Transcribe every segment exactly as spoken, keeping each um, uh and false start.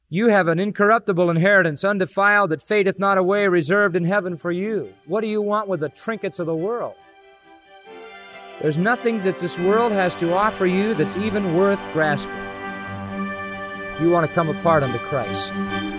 You have an incorruptible inheritance, undefiled, that fadeth not away, reserved in heaven for you. What do you want with the trinkets of the world? There's nothing that this world has to offer you that's even worth grasping. You want to come apart unto Christ.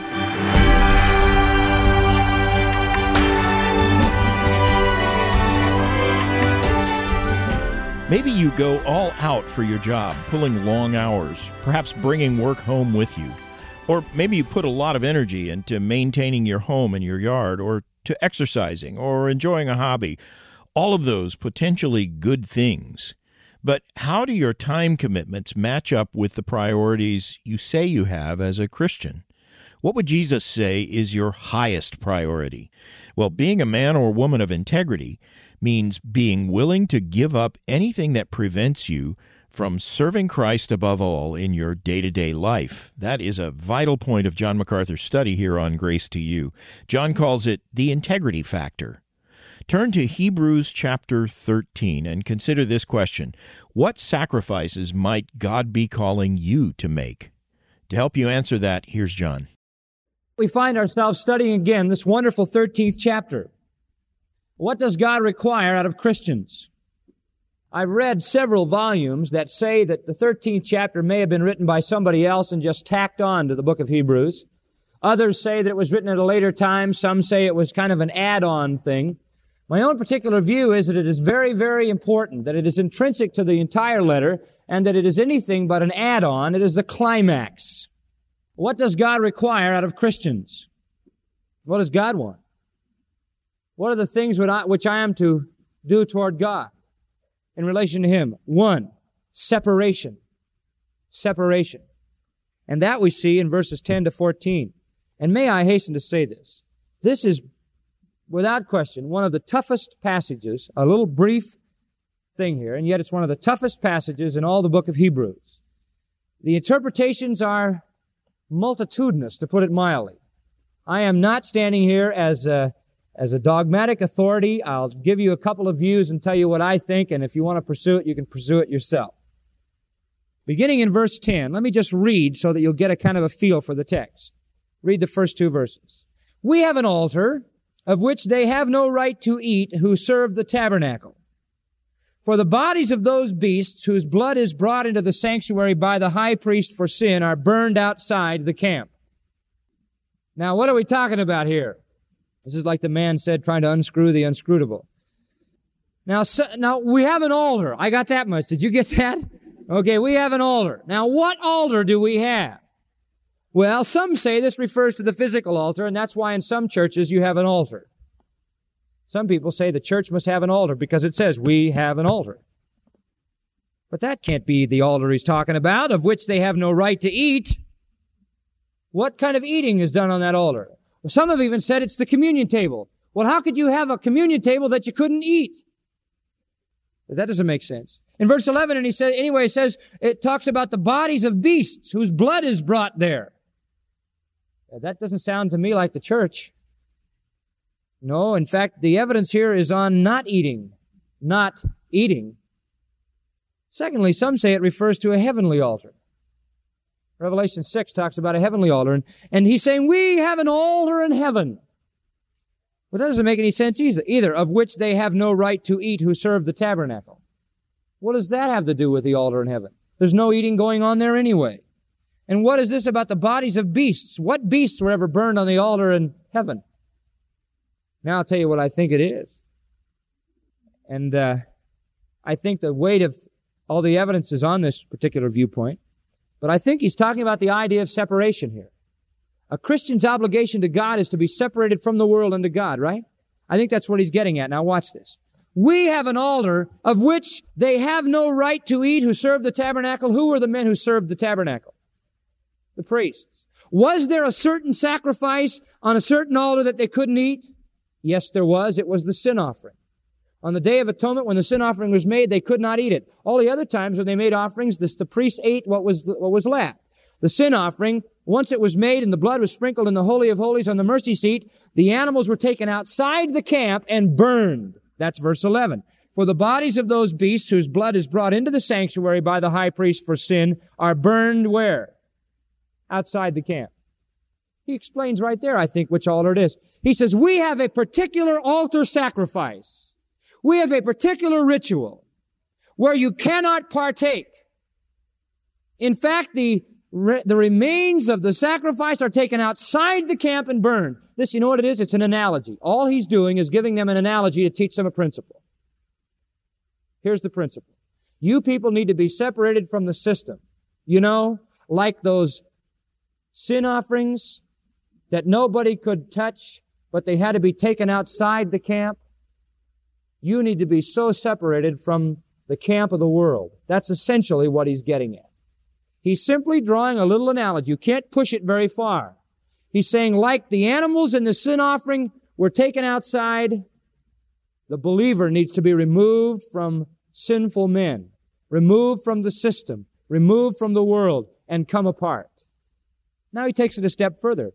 Maybe you go all out for your job, pulling long hours, perhaps bringing work home with you. Or maybe you put a lot of energy into maintaining your home and your yard, or to exercising, or enjoying a hobby. All of those potentially good things. But how do your time commitments match up with the priorities you say you have as a Christian? What would Jesus say is your highest priority? Well, being a man or woman of integrity means being willing to give up anything that prevents you from serving Christ above all in your day-to-day life. That is a vital point of John MacArthur's study here on Grace to You. John calls it the integrity factor. Turn to Hebrews chapter thirteen and consider this question. What sacrifices might God be calling you to make? To help you answer that, here's John. We find ourselves studying again this wonderful thirteenth chapter. What does God require out of Christians? I've read several volumes that say that the thirteenth chapter may have been written by somebody else and just tacked on to the book of Hebrews. Others say that it was written at a later time. Some say it was kind of an add-on thing. My own particular view is that it is very, very important, that it is intrinsic to the entire letter, and that it is anything but an add-on. It is the climax. What does God require out of Christians? What does God want? What are the things which I am to do toward God in relation to Him? One, separation. Separation. And that we see in verses ten to fourteen. And may I hasten to say this. This is, without question, one of the toughest passages, a little brief thing here, and yet it's one of the toughest passages in all the book of Hebrews. The interpretations are multitudinous, to put it mildly. I am not standing here as a, as a dogmatic authority. I'll give you a couple of views and tell you what I think, and if you want to pursue it, you can pursue it yourself. Beginning in verse ten, let me just read so that you'll get a kind of a feel for the text. Read the first two verses. We have an altar, of which they have no right to eat who serve the tabernacle. For the bodies of those beasts whose blood is brought into the sanctuary by the high priest for sin are burned outside the camp. Now, what are we talking about here? This is like the man said trying to unscrew the unscrutable. Now, so, now we have an altar. I got that much. Did you get that? Okay, we have an altar. Now, what altar do we have? Well, some say this refers to the physical altar, and that's why in some churches you have an altar. Some people say the church must have an altar because it says we have an altar. But that can't be the altar he's talking about, of which they have no right to eat. What kind of eating is done on that altar? Well, some have even said it's the communion table. Well, how could you have a communion table that you couldn't eat? But that doesn't make sense. In verse eleven, and he says, anyway, it says, it talks about the bodies of beasts whose blood is brought there. That doesn't sound to me like the church. No, in fact, the evidence here is on not eating. Not eating. Secondly, some say it refers to a heavenly altar. Revelation six talks about a heavenly altar, and, and he's saying, we have an altar in heaven. Well, that doesn't make any sense either, either, of which they have no right to eat who serve the tabernacle. What does that have to do with the altar in heaven? There's no eating going on there anyway. And what is this about the bodies of beasts? What beasts were ever burned on the altar in heaven? Now I'll tell you what I think it is. And uh, I think the weight of all the evidence is on this particular viewpoint. But I think he's talking about the idea of separation here. A Christian's obligation to God is to be separated from the world and to God, right? I think that's what he's getting at. Now watch this. We have an altar of which they have no right to eat who serve the tabernacle. Who were the men who served the tabernacle? The priests. Was there a certain sacrifice on a certain altar that they couldn't eat? Yes, there was. It was the sin offering. On the Day of Atonement, when the sin offering was made, they could not eat it. All the other times when they made offerings, this, the priests ate what was, what was left. The sin offering, once it was made and the blood was sprinkled in the Holy of Holies on the mercy seat, the animals were taken outside the camp and burned. That's verse eleven. For the bodies of those beasts whose blood is brought into the sanctuary by the high priest for sin are burned where? Outside the camp. He explains right there, I think, which altar it is. He says, we have a particular altar sacrifice. We have a particular ritual where you cannot partake. In fact, the, re- the remains of the sacrifice are taken outside the camp and burned. This, you know what it is? It's an analogy. All he's doing is giving them an analogy to teach them a principle. Here's the principle. You people need to be separated from the system. You know, like those sin offerings that nobody could touch, but they had to be taken outside the camp. You need to be so separated from the camp of the world. That's essentially what he's getting at. He's simply drawing a little analogy. You can't push it very far. He's saying, like the animals in the sin offering were taken outside, the believer needs to be removed from sinful men, removed from the system, removed from the world, and come apart. Now he takes it a step further.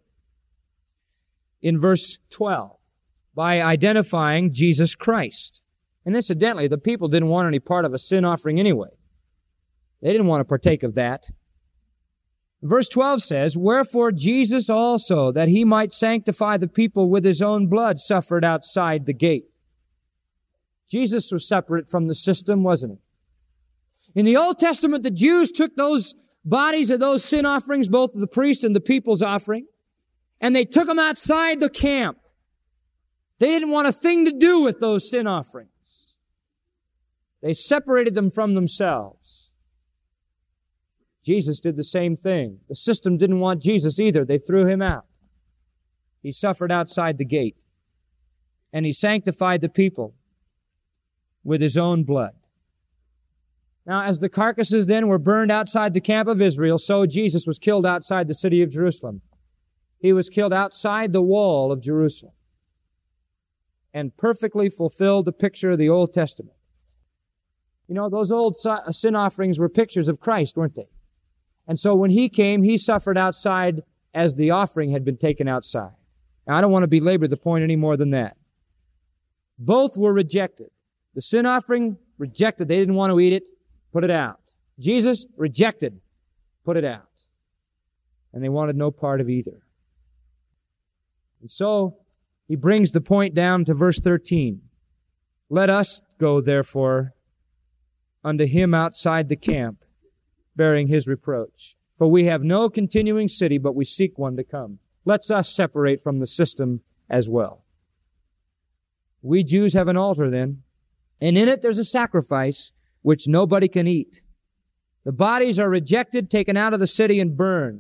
In verse twelve, by identifying Jesus Christ. And incidentally, the people didn't want any part of a sin offering anyway. They didn't want to partake of that. Verse twelve says, wherefore Jesus also, that he might sanctify the people with his own blood, suffered outside the gate. Jesus was separate from the system, wasn't he? In the Old Testament, the Jews took those bodies of those sin offerings, both of the priest and the people's offering, and they took them outside the camp. They didn't want a thing to do with those sin offerings. They separated them from themselves. Jesus did the same thing. The system didn't want Jesus either. They threw him out. He suffered outside the gate. And he sanctified the people with his own blood. Now, as the carcasses then were burned outside the camp of Israel, so Jesus was killed outside the city of Jerusalem. He was killed outside the wall of Jerusalem and perfectly fulfilled the picture of the Old Testament. You know, those old sin offerings were pictures of Christ, weren't they? And so when he came, he suffered outside as the offering had been taken outside. Now, I don't want to belabor the point any more than that. Both were rejected. The sin offering, rejected. They didn't want to eat it. Put it out. Jesus, rejected. Put it out. And they wanted no part of either. And so, he brings the point down to verse thirteen. Let us go, therefore, unto him outside the camp, bearing his reproach. For we have no continuing city, but we seek one to come. Let's us separate from the system as well. We Jews have an altar then, and in it there's a sacrifice which nobody can eat. The bodies are rejected, taken out of the city, and burned.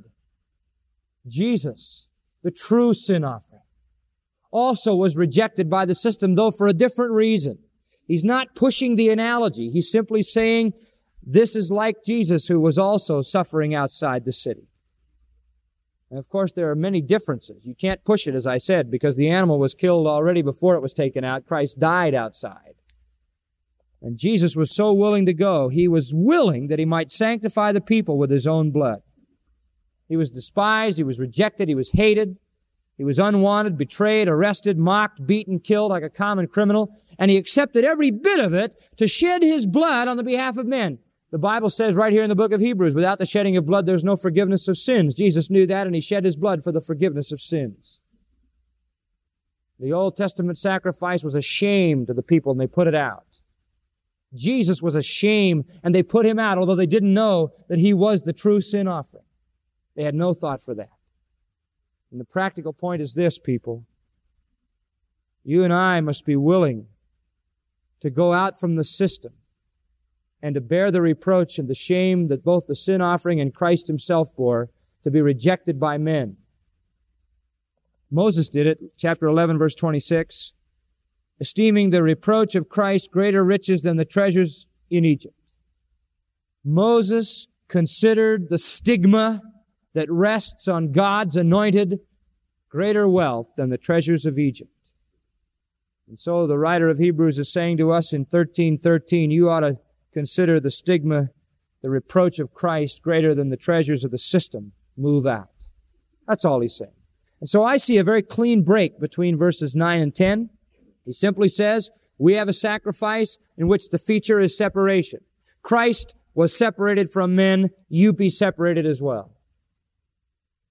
Jesus, the true sin offering, also was rejected by the system, though for a different reason. He's not pushing the analogy. He's simply saying, this is like Jesus, who was also suffering outside the city. And of course, there are many differences. You can't push it, as I said, because the animal was killed already before it was taken out. Christ died outside. And Jesus was so willing to go, he was willing that he might sanctify the people with his own blood. He was despised, he was rejected, he was hated, he was unwanted, betrayed, arrested, mocked, beaten, killed like a common criminal, and he accepted every bit of it to shed his blood on the behalf of men. The Bible says right here in the book of Hebrews, without the shedding of blood, there's no forgiveness of sins. Jesus knew that, and he shed his blood for the forgiveness of sins. The Old Testament sacrifice was a shame to the people, and they put it out. Jesus was a shame, and they put him out, although they didn't know that he was the true sin offering. They had no thought for that. And the practical point is this, people. You and I must be willing to go out from the system and to bear the reproach and the shame that both the sin offering and Christ himself bore, to be rejected by men. Moses did it, chapter eleven, verse twenty-six, esteeming the reproach of Christ greater riches than the treasures in Egypt. Moses considered the stigma that rests on God's anointed greater wealth than the treasures of Egypt. And so the writer of Hebrews is saying to us in thirteen thirteen, you ought to consider the stigma, the reproach of Christ greater than the treasures of the system. Move out. That's all he's saying. And so I see a very clean break between verses nine and ten. He simply says, we have a sacrifice in which the feature is separation. Christ was separated from men. You be separated as well.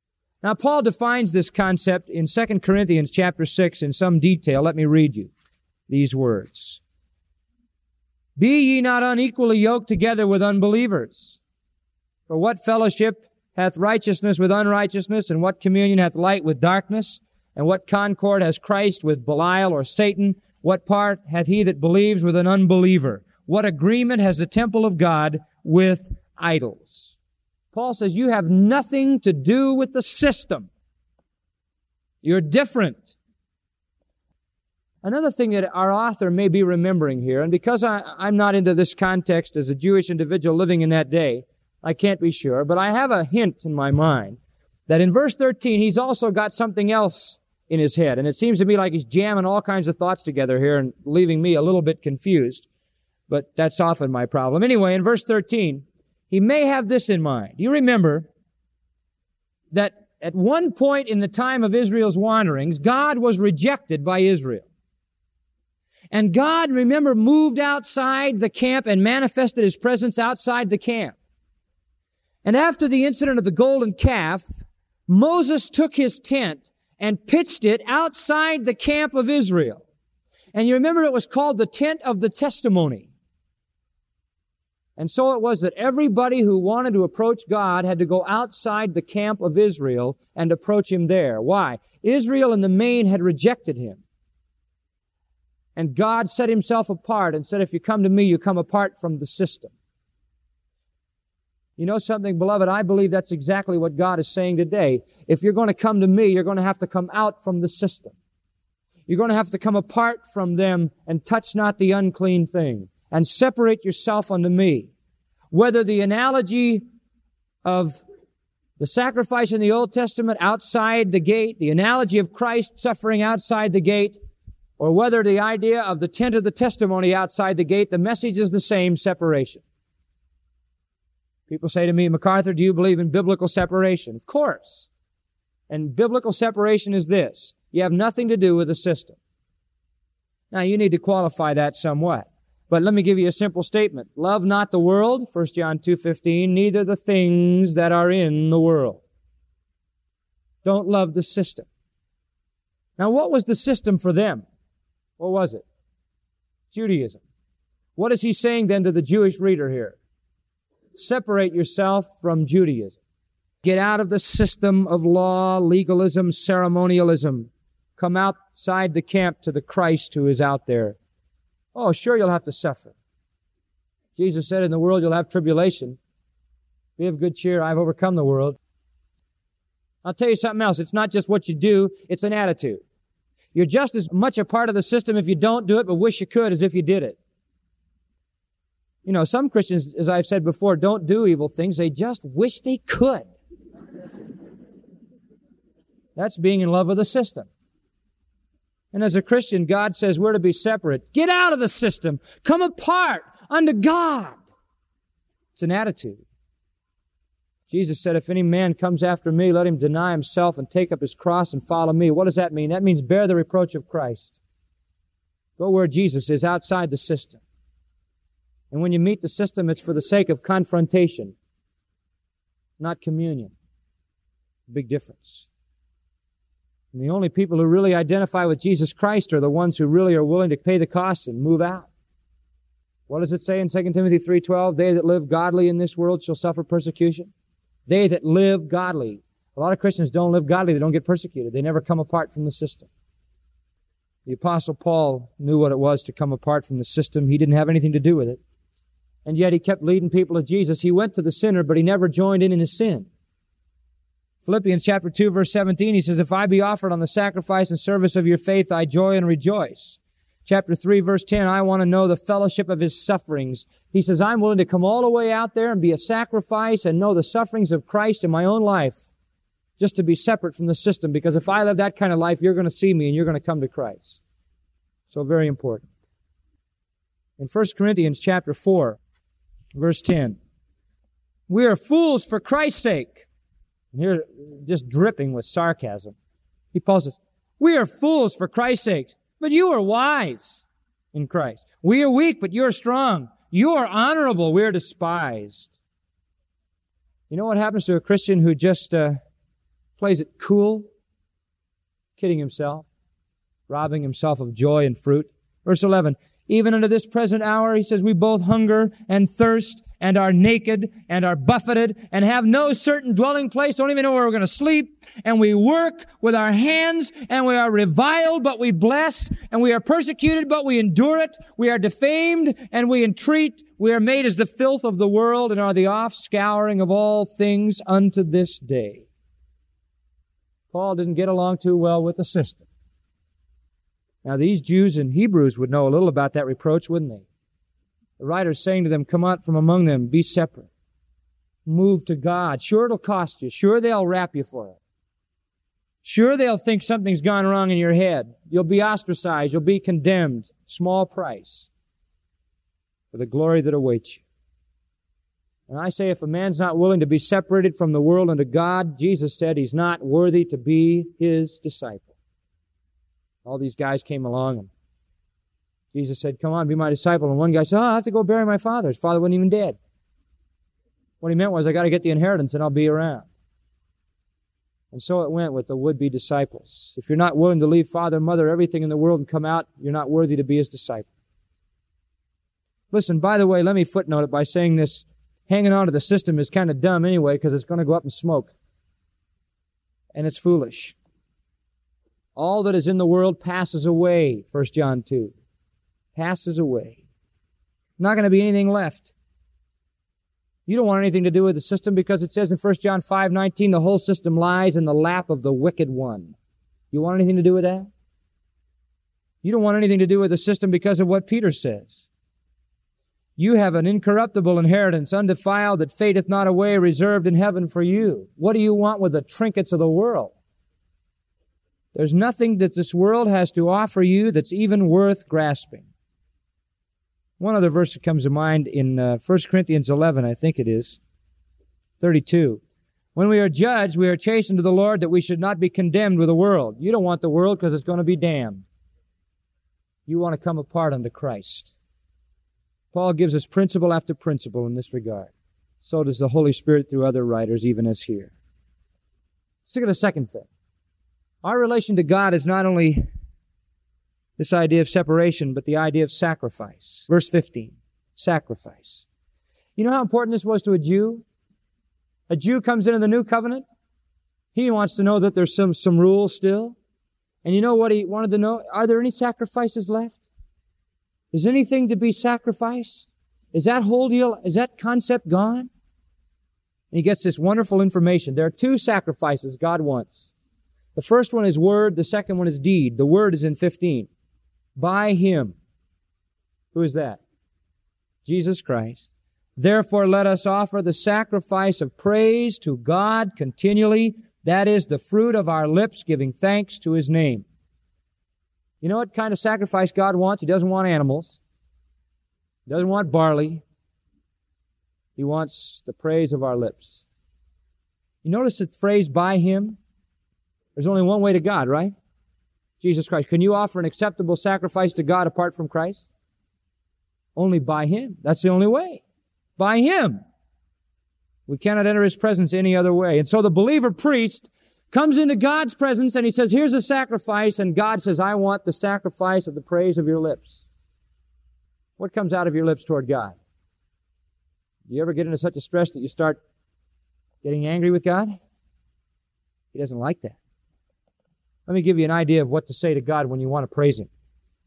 Now, Paul defines this concept in Second Corinthians chapter six in some detail. Let me read you these words. Be ye not unequally yoked together with unbelievers. For what fellowship hath righteousness with unrighteousness, and what communion hath light with darkness? And what concord has Christ with Belial or Satan? What part hath he that believes with an unbeliever? What agreement has the temple of God with idols? Paul says you have nothing to do with the system. You're different. Another thing that our author may be remembering here, and because I, I'm not into this context as a Jewish individual living in that day, I can't be sure, but I have a hint in my mind that in verse thirteen, he's also got something else in his head. And it seems to me like he's jamming all kinds of thoughts together here and leaving me a little bit confused. But that's often my problem. Anyway, in verse thirteen, he may have this in mind. You remember that at one point in the time of Israel's wanderings, God was rejected by Israel. And God, remember, moved outside the camp and manifested His presence outside the camp. And after the incident of the golden calf, Moses took his tent and pitched it outside the camp of Israel. And you remember it was called the tent of the testimony. And so it was that everybody who wanted to approach God had to go outside the camp of Israel and approach Him there. Why? Israel in the main had rejected Him. And God set Himself apart and said, if you come to me, you come apart from the system. You know something, beloved? I believe that's exactly what God is saying today. If you're going to come to me, you're going to have to come out from the system. You're going to have to come apart from them and touch not the unclean thing and separate yourself unto me. Whether the analogy of the sacrifice in the Old Testament outside the gate, the analogy of Christ suffering outside the gate, or whether the idea of the tent of the testimony outside the gate, the message is the same: separation. People say to me, MacArthur, do you believe in biblical separation? Of course. And biblical separation is this: you have nothing to do with the system. Now, you need to qualify that somewhat. But let me give you a simple statement. Love not the world, First John two fifteen, neither the things that are in the world. Don't love the system. Now, what was the system for them? What was it? Judaism. What is he saying then to the Jewish reader here? Separate yourself from Judaism. Get out of the system of law, legalism, ceremonialism. Come outside the camp to the Christ who is out there. Oh, sure, you'll have to suffer. Jesus said, in the world you'll have tribulation. Be of good cheer, I've overcome the world. I'll tell you something else. It's not just what you do, it's an attitude. You're just as much a part of the system if you don't do it, but wish you could as if you did it. You know, some Christians, as I've said before, don't do evil things. They just wish they could. That's being in love with the system. And as a Christian, God says we're to be separate. Get out of the system. Come apart unto God. It's an attitude. Jesus said, if any man comes after me, let him deny himself and take up his cross and follow me. What does that mean? That means bear the reproach of Christ. Go where Jesus is, outside the system. And when you meet the system, it's for the sake of confrontation, not communion. Big difference. And the only people who really identify with Jesus Christ are the ones who really are willing to pay the cost and move out. What does it say in Second Timothy three twelve? They that live godly in this world shall suffer persecution. They that live godly. A lot of Christians don't live godly. They don't get persecuted. They never come apart from the system. The Apostle Paul knew what it was to come apart from the system. He didn't have anything to do with it. And yet he kept leading people to Jesus. He went to the sinner, but he never joined in in his sin. Philippians chapter two, verse seventeen, he says, if I be offered on the sacrifice and service of your faith, I joy and rejoice. Chapter three, verse ten, I want to know the fellowship of His sufferings. He says, I'm willing to come all the way out there and be a sacrifice and know the sufferings of Christ in my own life, just to be separate from the system, because if I live that kind of life, you're going to see me and you're going to come to Christ. So very important. In First Corinthians chapter four, verse ten, we are fools for Christ's sake. And here, just dripping with sarcasm. He Paul says, we are fools for Christ's sake, but you are wise in Christ. We are weak, but you are strong. You are honorable, we are despised. You know what happens to a Christian who just uh, Plays it cool, kidding himself, robbing himself of joy and fruit. Verse eleven, even unto this present hour, he says, we both hunger and thirst and are naked and are buffeted and have no certain dwelling place, don't even know where we're going to sleep. And we work with our hands and we are reviled, but we bless, and we are persecuted, but we endure it. We are defamed and we entreat. We are made as the filth of the world and are the offscouring of all things unto this day. Paul didn't get along too well with the system. Now, these Jews and Hebrews would know a little about that reproach, wouldn't they? The writer's saying to them, come out from among them, be separate. Move to God. Sure, it'll cost you. Sure, they'll rap you for it. Sure, they'll think something's gone wrong in your head. You'll be ostracized. You'll be condemned. Small price for the glory that awaits you. And I say, if a man's not willing to be separated from the world unto God, Jesus said he's not worthy to be his disciple. All these guys came along and Jesus said, come on, be my disciple. And one guy said, oh, I have to go bury my father. His father wasn't even dead. What he meant was, I got to get the inheritance and I'll be around. And so it went with the would-be disciples. If you're not willing to leave father, mother, everything in the world and come out, you're not worthy to be his disciple. Listen, by the way, let me footnote it by saying this. Hanging on to the system is kind of dumb anyway, because it's going to go up in smoke. And it's foolish. All that is in the world passes away, First John two. Passes away. Not going to be anything left. You don't want anything to do with the system because it says in First John five nineteen, the whole system lies in the lap of the wicked one. You want anything to do with that? You don't want anything to do with the system because of what Peter says. You have an incorruptible inheritance, undefiled, that fadeth not away, reserved in heaven for you. What do you want with the trinkets of the world? There's nothing that this world has to offer you that's even worth grasping. One other verse that comes to mind in uh, First Corinthians eleven, I think it is, thirty-two. When we are judged, we are chastened to the Lord that we should not be condemned with the world. You don't want the world because it's going to be damned. You want to come apart unto Christ. Paul gives us principle after principle in this regard. So does the Holy Spirit through other writers, even as here. Let's look at a second thing. Our relation to God is not only this idea of separation, but the idea of sacrifice. Verse fifteen, sacrifice. You know how important this was to a Jew? A Jew comes into the new covenant. He wants to know that there's some, some rules still. And you know what he wanted to know? Are there any sacrifices left? Is anything to be sacrificed? Is that whole deal, is that concept gone? And he gets this wonderful information. There are two sacrifices God wants. The first one is word, the second one is deed. The word is in fifteen. By him. Who is that? Jesus Christ. Therefore let us offer the sacrifice of praise to God continually. That is the fruit of our lips, giving thanks to his name. You know what kind of sacrifice God wants? He doesn't want animals. He doesn't want barley. He wants the praise of our lips. You notice the phrase, by him? There's only one way to God, right? Jesus Christ. Can you offer an acceptable sacrifice to God apart from Christ? Only by him. That's the only way. By him. We cannot enter his presence any other way. And so the believer priest comes into God's presence and he says, here's a sacrifice. And God says, I want the sacrifice of the praise of your lips. What comes out of your lips toward God? Do you ever get into such a stress that you start getting angry with God? He doesn't like that. Let me give you an idea of what to say to God when you want to praise him.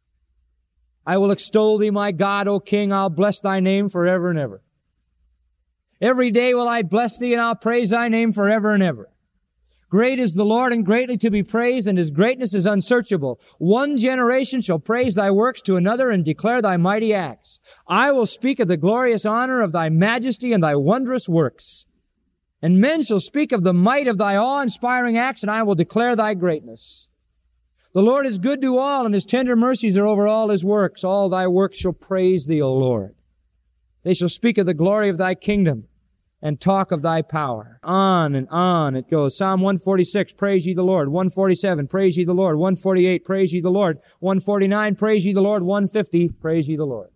I will extol thee, my God, O King. I'll bless thy name forever and ever. Every day will I bless thee, and I'll praise thy name forever and ever. Great is the Lord, and greatly to be praised, and his greatness is unsearchable. One generation shall praise thy works to another and declare thy mighty acts. I will speak of the glorious honor of thy majesty and thy wondrous works. And men shall speak of the might of thy awe-inspiring acts, and I will declare thy greatness. The Lord is good to all, and his tender mercies are over all his works. All thy works shall praise thee, O Lord. They shall speak of the glory of thy kingdom and talk of thy power. On and on it goes. Psalm one forty-six, praise ye the Lord. one forty-seven, praise ye the Lord. one forty-eight, praise ye the Lord. one forty-nine, praise ye the Lord. one fifty, praise ye the Lord.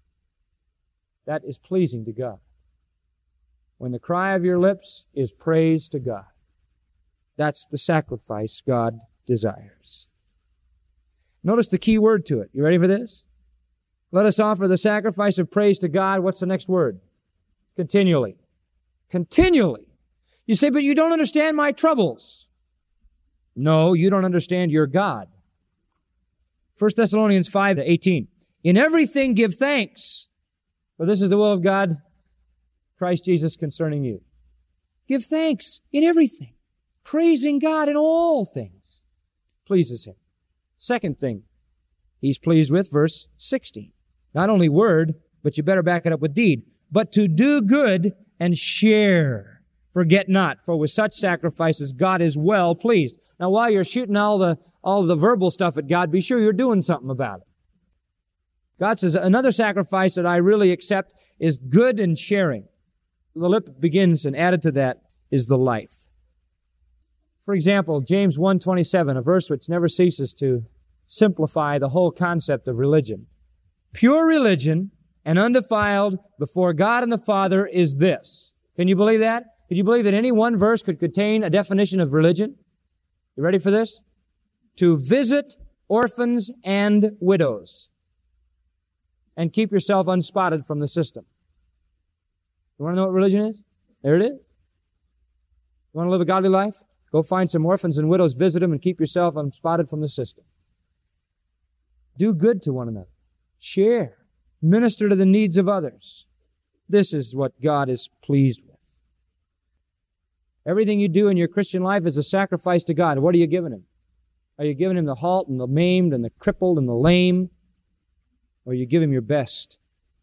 That is pleasing to God. When the cry of your lips is praise to God. That's the sacrifice God desires. Notice the key word to it. You ready for this? Let us offer the sacrifice of praise to God. What's the next word? Continually. Continually. You say, but you don't understand my troubles. No, you don't understand your God. First Thessalonians five to eighteen. In everything give thanks, for this is the will of God, Christ Jesus, concerning you. Give thanks in everything, praising God in all things. Pleases Him. Second thing He's pleased with, verse sixteen. Not only word, but you better back it up with deed. But to do good and share. Forget not, for with such sacrifices God is well pleased. Now, while you're shooting all the all the verbal stuff at God, be sure you're doing something about it. God says, another sacrifice that I really accept is good and sharing. The lip begins, and added to that is the life. For example, James one twenty-seven, a verse which never ceases to simplify the whole concept of religion. Pure religion and undefiled before God and the Father is this. Can you believe that? Could you believe that any one verse could contain a definition of religion? You ready for this? To visit orphans and widows and keep yourself unspotted from the system. You want to know what religion is? There it is. You want to live a godly life? Go find some orphans and widows, visit them, and keep yourself unspotted from the system. Do good to one another. Share. Minister to the needs of others. This is what God is pleased with. Everything you do in your Christian life is a sacrifice to God. What are you giving Him? Are you giving Him the halt and the maimed and the crippled and the lame? Or you give Him your best?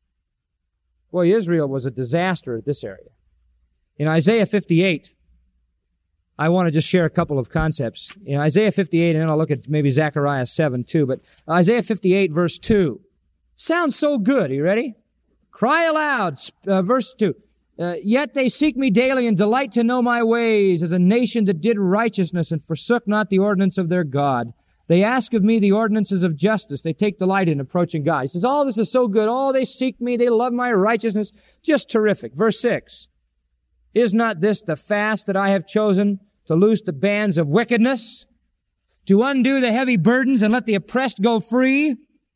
Boy, Israel was a disaster at this area. In Isaiah fifty-eight, I want to just share a couple of concepts. In Isaiah fifty-eight, and then I'll look at maybe Zechariah seven too, but Isaiah fifty-eight verse two. Sounds so good. Are you ready? Cry aloud, uh, verse two. Uh, Yet they seek me daily and delight to know my ways, as a nation that did righteousness and forsook not the ordinance of their God. They ask of me the ordinances of justice. They take delight in approaching God. He says, all this is so good. Oh, they seek me. They love my righteousness. Just terrific. Verse six. Is not this the fast that I have chosen, to loose the bands of wickedness, to undo the heavy burdens and let the oppressed go free?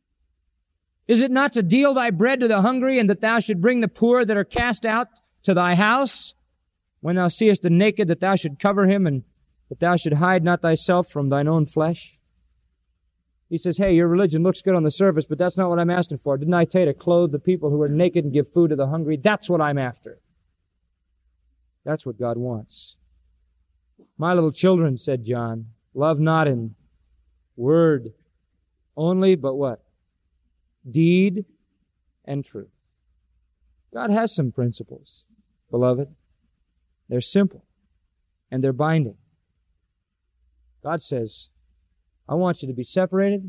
Is it not to deal thy bread to the hungry, and that thou should bring the poor that are cast out to thy house? When thou seest the naked, that thou should cover him, and that thou should hide not thyself from thine own flesh? He says, hey, your religion looks good on the surface, but that's not what I'm asking for. Didn't I tell you to clothe the people who are naked and give food to the hungry? That's what I'm after. That's what God wants. My little children, said John, love not in word only, but what? Deed and truth. God has some principles, beloved. They're simple and they're binding. God says, I want you to be separated.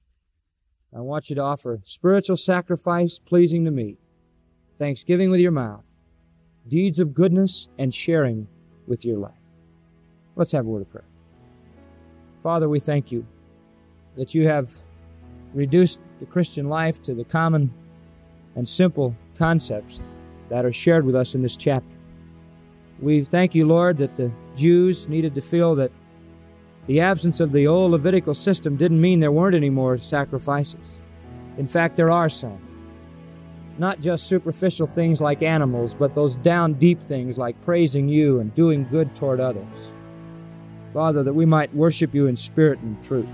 I want you to offer spiritual sacrifice pleasing to me, thanksgiving with your mouth, deeds of goodness, and sharing with your life. Let's have a word of prayer. Father, we thank you that you have reduced the Christian life to the common and simple concepts that are shared with us in this chapter. We thank you, Lord, that the Jews needed to feel that the absence of the old Levitical system didn't mean there weren't any more sacrifices. In fact, there are some. Not just superficial things like animals, but those down deep things like praising you and doing good toward others. Father, that we might worship you in spirit and truth.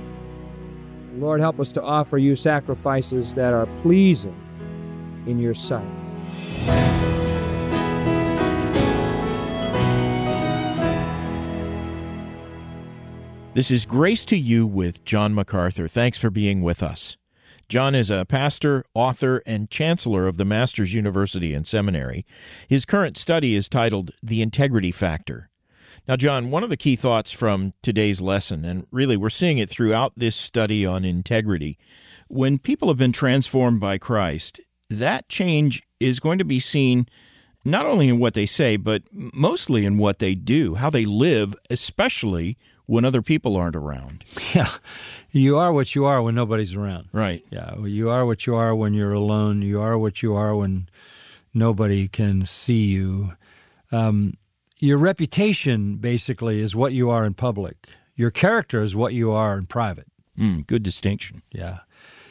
Lord, help us to offer you sacrifices that are pleasing in your sight. This is Grace to You with John MacArthur. Thanks for being with us. John is a pastor, author, and chancellor of the Masters University and Seminary. His current study is titled The Integrity Factor. Now, John, one of the key thoughts from today's lesson, and really we're seeing it throughout this study on integrity, when people have been transformed by Christ, that change is going to be seen not only in what they say, but mostly in what they do, how they live, especially when other people aren't around. Yeah, you are what you are when nobody's around. Right. Yeah, you are what you are when you're alone. You are what you are when nobody can see you. Um your reputation basically is what you are in public. Your character is what you are in private. Mm, good distinction. Yeah.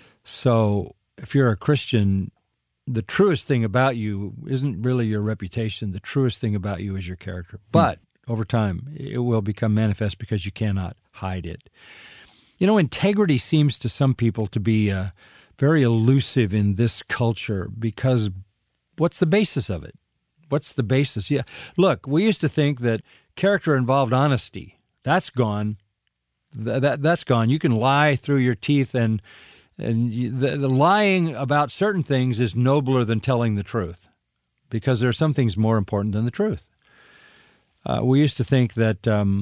So if you're a Christian, the truest thing about you isn't really your reputation. The truest thing about you is your character. But mm. over time, it will become manifest because you cannot hide it. You know, integrity seems to some people to be uh, very elusive in this culture because what's the basis of it? What's the basis? Yeah. Look, we used to think that character involved honesty. That's gone. That, that that's gone. You can lie through your teeth, and and you, the, the lying about certain things is nobler than telling the truth, because there are some things more important than the truth. Uh, we used to think that um,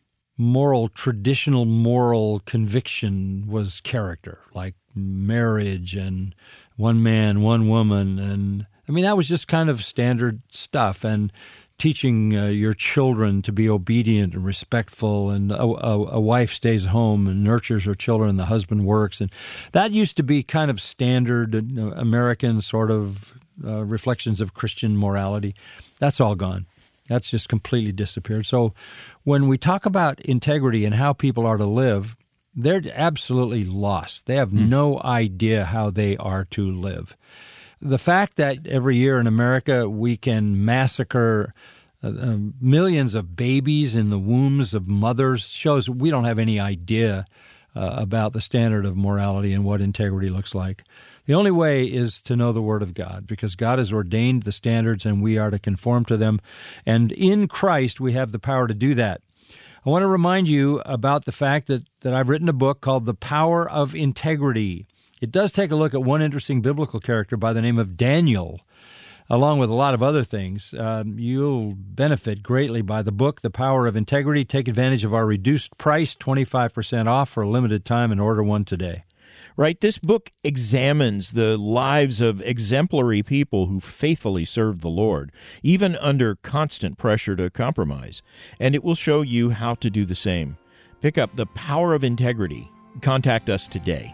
moral, traditional moral conviction was character, like marriage and one man, one woman, and I mean that was just kind of standard stuff. And teaching uh, your children to be obedient and respectful, and a, a, a wife stays home and nurtures her children, and the husband works. And that used to be kind of standard uh, American sort of uh, reflections of Christian morality. That's all gone. That's just completely disappeared. So when we talk about integrity and how people are to live, they're absolutely lost. They have mm. no idea how they are to live. The fact that every year in America we can massacre uh, uh, millions of babies in the wombs of mothers shows we don't have any idea uh, about the standard of morality and what integrity looks like. The only way is to know the Word of God, because God has ordained the standards and we are to conform to them. And in Christ we have the power to do that. I want to remind you about the fact that, that I've written a book called The Power of Integrity. It does take a look at one interesting biblical character by the name of Daniel, along with a lot of other things. Um, you'll benefit greatly by the book, The Power of Integrity. Take advantage of our reduced price, twenty-five percent off for a limited time, and order one today. Right. This book examines the lives of exemplary people who faithfully served the Lord, even under constant pressure to compromise. And it will show you how to do the same. Pick up The Power of Integrity. Contact us today.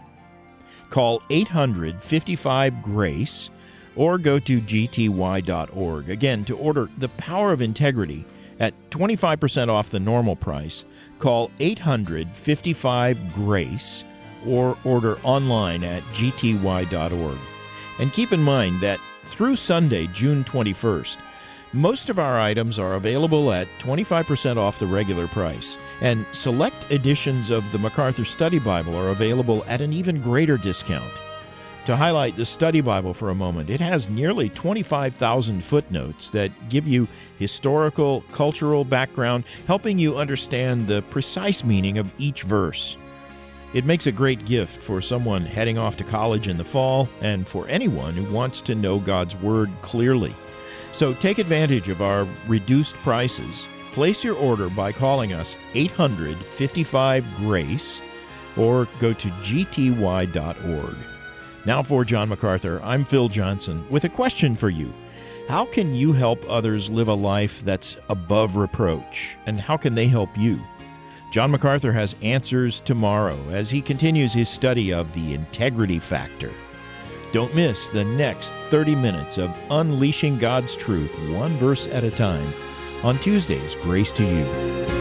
Call eight hundred, fifty-five, GRACE or go to G T Y dot org. Again, to order The Power of Integrity at twenty-five percent off the normal price, call eight hundred, fifty-five, GRACE or order online at G T Y dot org. And keep in mind that through Sunday, June twenty-first, most of our items are available at twenty-five percent off the regular price, and select editions of the MacArthur Study Bible are available at an even greater discount. To highlight the Study Bible for a moment, it has nearly twenty-five thousand footnotes that give you historical, cultural background, helping you understand the precise meaning of each verse. It makes a great gift for someone heading off to college in the fall, and for anyone who wants to know God's Word clearly. So take advantage of our reduced prices. Place your order by calling us eight hundred, fifty-five, GRACE or go to G T Y dot org. Now for John MacArthur, I'm Phil Johnson with a question for you. How can you help others live a life that's above reproach? And how can they help you? John MacArthur has answers tomorrow as he continues his study of the integrity factor. Don't miss the next thirty minutes of unleashing God's truth one verse at a time on Tuesday's Grace to You.